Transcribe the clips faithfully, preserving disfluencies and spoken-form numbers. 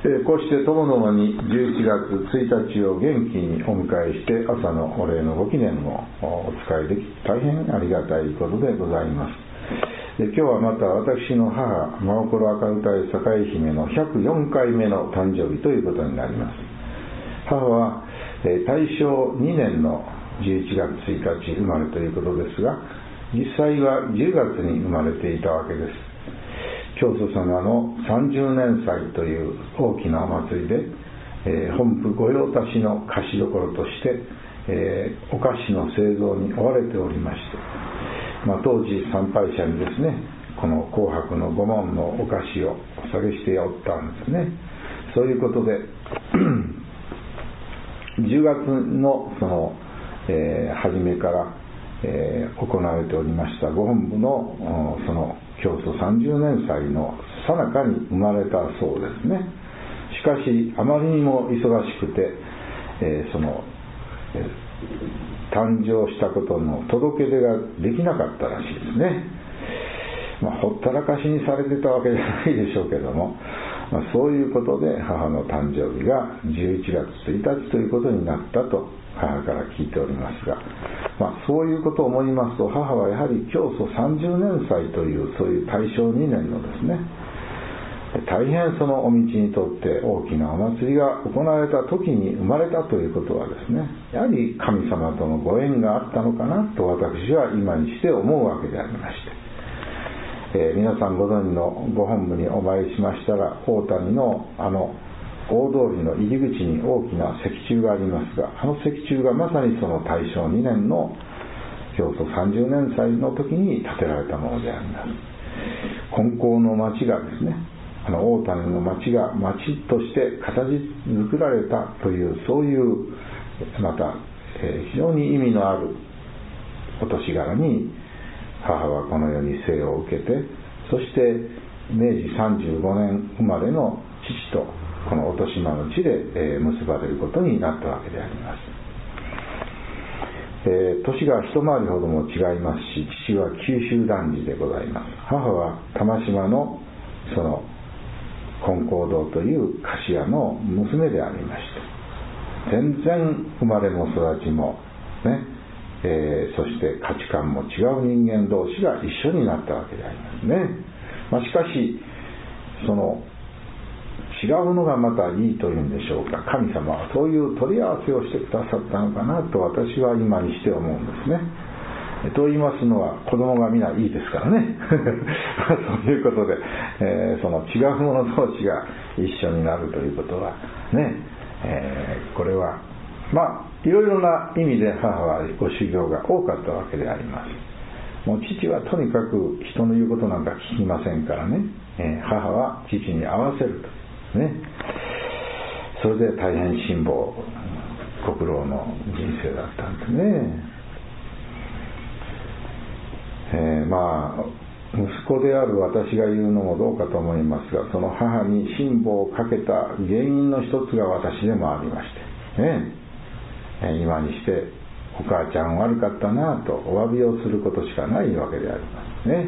えー、こうしてともどもにじゅういちがつついたちを元気にお迎えして、朝のお礼のご記念をお使いでき大変ありがたいことでございます。で、今日はまた私の母真心赤歌い栄姫のひゃくよんかいめの誕生日ということになります。母は、えー、大正にねんのじゅういちがつついたち生まれということですが、実際はじゅうがつに生まれていたわけです。教祖様のさんじゅうねん祭という大きなお祭りで、えー、本府御用達の菓子どころとして、えー、お菓子の製造に追われておりまして、まあ、当時参拝者にですね、この紅白の御紋のお菓子をお下げしておったんですね。そういうことでじゅうがつのその、えー、初めから、えー、行われておりましたご本部のその教祖さんじゅうねん祭の最中に生まれたそうですね。しかしあまりにも忙しくて、えー、その、えー、誕生したことの届け出ができなかったらしいですね。まあ、ほったらかしにされてたわけじゃないでしょうけども、まあ、そういうことで母の誕生日がじゅういちがつついたちということになったと母から聞いておりますが、まあ、そういうことを思いますと、母はやはり教祖さんじゅうねん祭というそういう大正にねんのですね、大変そのお道にとって大きなお祭りが行われた時に生まれたということはですね、やはり神様とのご縁があったのかなと私は今にして思うわけでありまして、えー、皆さんご存知のご本部にお参りしましたら、大谷のあの大通りの入り口に大きな石柱がありますが、あの石柱がまさにその大正にねんの教祖さんじゅうねん祭の時に建てられたものであります。金光の町がですね、あの大谷の町が町として形作られたという、そういうまた、えー、非常に意味のあるお年柄に母はこの世に生を受けて、そしてめいじさんじゅうごねん生まれの父とこの落島の地で、えー、結ばれることになったわけであります。えー、年が一回りほども違いますし、父は九州男児でございます。母は玉島のその金光堂という菓子屋の娘でありました。全然生まれも育ちもね、えー、そして価値観も違う人間同士が一緒になったわけでありますね。まあ、しかしその違うのがまたいいというんでしょうか、神様はそういう取り合わせをしてくださったのかなと私は今にして思うんですね。と言いますのは、子供がみんないいですからねそういうことで、えー、その違うもの同士が一緒になるということはね、えー、これはまあいろいろな意味で母はご修行が多かったわけであります。もう父はとにかく人の言うことなんか聞きませんからね、えー、母は父に合わせるとね、それで大変辛抱ご苦労の人生だったんですね。えー、まあ息子である私が言うのもどうかと思いますが、その母に辛抱をかけた原因の一つが私でもありましてね、えー、今にしてお母ちゃん悪かったなとお詫びをすることしかないわけでありますね。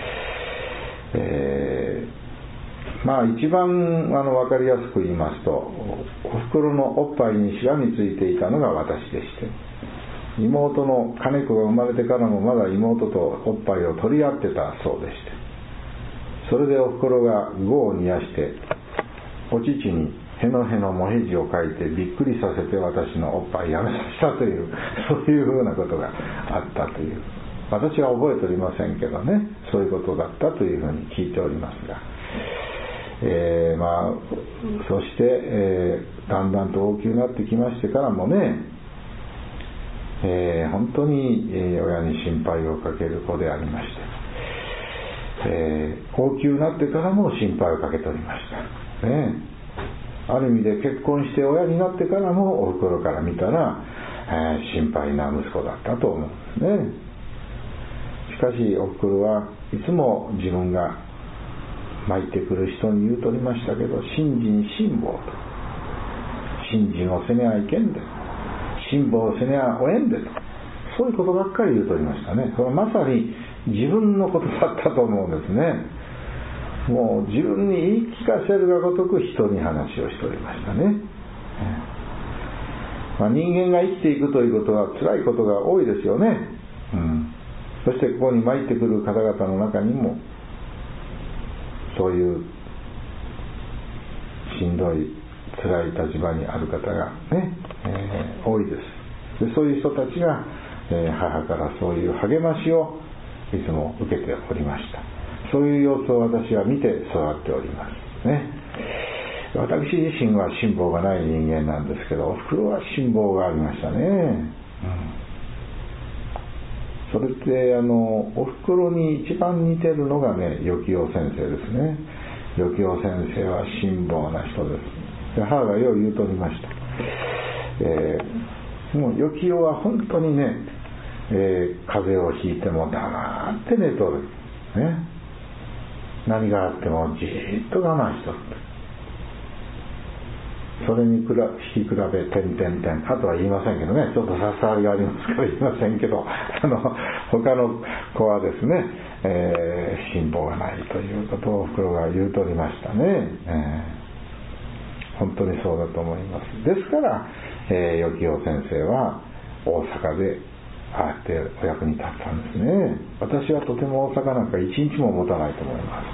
えー、まあ一番あの分かりやすく言いますと、お袋のおっぱいにしがみついていたのが私でして、妹の金子が生まれてからもまだ妹とおっぱいを取り合ってたそうでして、それでお袋が業を煮やしてお乳にへのへのもへじを書いてびっくりさせて私のおっぱいやめさせたという、そういうふうなことがあったという、私は覚えておりませんけどね、そういうことだったというふうに聞いておりますが、えー、まあそして、えー、だんだんと大きくなってきましてからもね、えー、本当に、えー、親に心配をかける子でありまして、えー、高級になってからも心配をかけておりました、ね、ある意味で結婚して親になってからもお袋から見たら、えー、心配な息子だったと思うんですね。しかしお袋はいつも自分が参ってくる人に言うとおりましたけど、信心辛抱と、信心をせねはいけんで、辛抱をせねはおえんでと、そういうことばっかり言うとおりましたね。それはまさに自分のことだったと思うんですね。 もう自分に言い聞かせるがごとく人に話をしておりましたね。まあ、人間が生きていくということは辛いことが多いですよね、うん、そしてここに参ってくる方々の中にもそういうしんどい辛い立場にある方がね、えー、多いです。でそういう人たちが、えー、母からそういう励ましをいつも受けておりました。そういう様子を私は見て育っておりますね。私自身は辛抱がない人間なんですけど、おふくろは辛抱がありましたね、うん、それってあのおふくろに一番似てるのがね、よきよ先生ですね。よきよ先生は辛抱な人です。で母がよう言うとおりました、えー、もうよきよは本当にね、えー、風邪をひいても黙って寝とる、ね、何があってもじーっと我慢しとる。それに比べ引き比べ点々点、あとは言いませんけどね、ちょっと差し障りがありますから言いませんけど、あの他の子はですね、えー、辛抱がないということをおふくろが言うとおりましたね、えー、本当にそうだと思います。ですから、えー、よきよ先生は大阪でああやってお役に立ったんですね。私はとても大阪なんか一日も持たないと思います。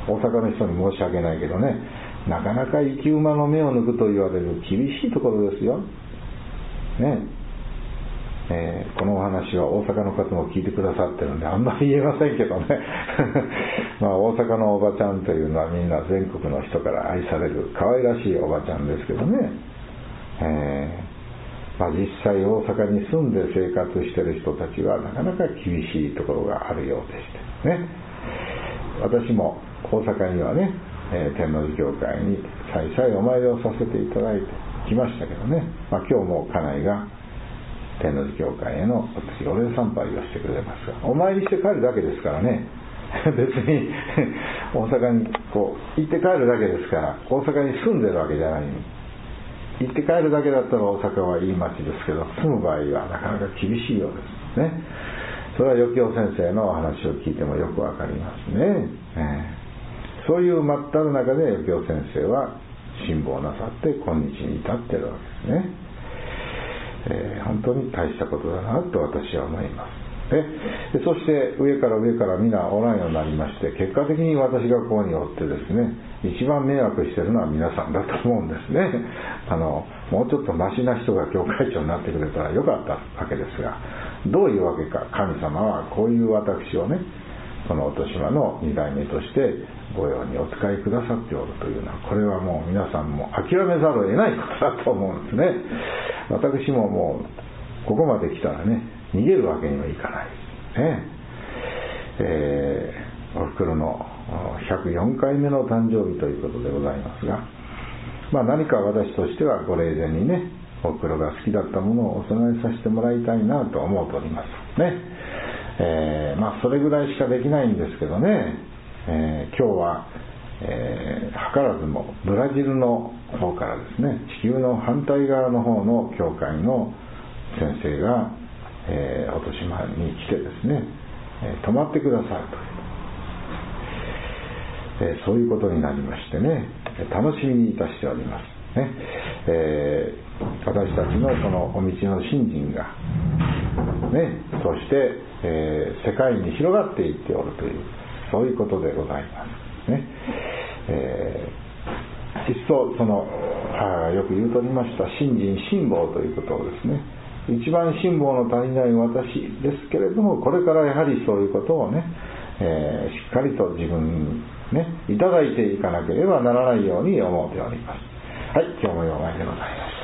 大阪の人に申し訳ないけどね、なかなか生き馬の目を抜くと言われる厳しいところですよ、ねえー、このお話は大阪の方も聞いてくださってるんであんまり言えませんけどねまあ大阪のおばちゃんというのはみんな全国の人から愛される可愛らしいおばちゃんですけどね、えーまあ、実際大阪に住んで生活している人たちはなかなか厳しいところがあるようでしてね。私も大阪にはね、えー、天王寺教会に再々お参りをさせていただいてきましたけどね、まあ、今日も家内が天王寺教会への私お礼参拝をしてくれますが、お参りして帰るだけですからね別に大阪にこう行って帰るだけですから、大阪に住んでるわけじゃない。行って帰るだけだったら大阪はいい街ですけど、住む場合はなかなか厳しいようですね。それはよきよ先生のお話を聞いてもよくわかりますね、えーそういう真っただ中でよきよ先生は辛抱なさって今日に至っているわけですね、えー、本当に大したことだなと私は思います。でそして上から上から皆おらんようになりまして、結果的に私がここにおってですね、一番迷惑しているのは皆さんだと思うんですね。あのもうちょっとマシな人が教会長になってくれたらよかったわけですが、どういうわけか神様はこういう私をね、この音島のに代目として御用にお使いくださっておるというのは、これはもう皆さんも諦めざるを得ないことだと思うんですね。私ももうここまで来たらね、逃げるわけにはいかないですね。えー、おふくろのひゃくよんかいめの誕生日ということでございますが、まあ、何か私としてはご霊前にね、おふくろが好きだったものをお供えさせてもらいたいなと思うとおりますね。えー、まあそれぐらいしかできないんですけどね、えー、今日は、えー、図らずもブラジルの方からですね、地球の反対側の方の教会の先生が、えー、音島に来てですね、えー、泊まってくださるという、えー、そういうことになりましてね、楽しみにいたしておりますね。えー、私たちのそのお道の信心がね、そして、えー、世界に広がっていっておるという、そういうことでございますね。えー、一層その母がよく言うとおりました信心辛抱ということをですね、一番辛抱の足りない私ですけれども、これからやはりそういうことをね、えー、しっかりと自分にねいただいていかなければならないように思っております。はい、今日もようまいでございました。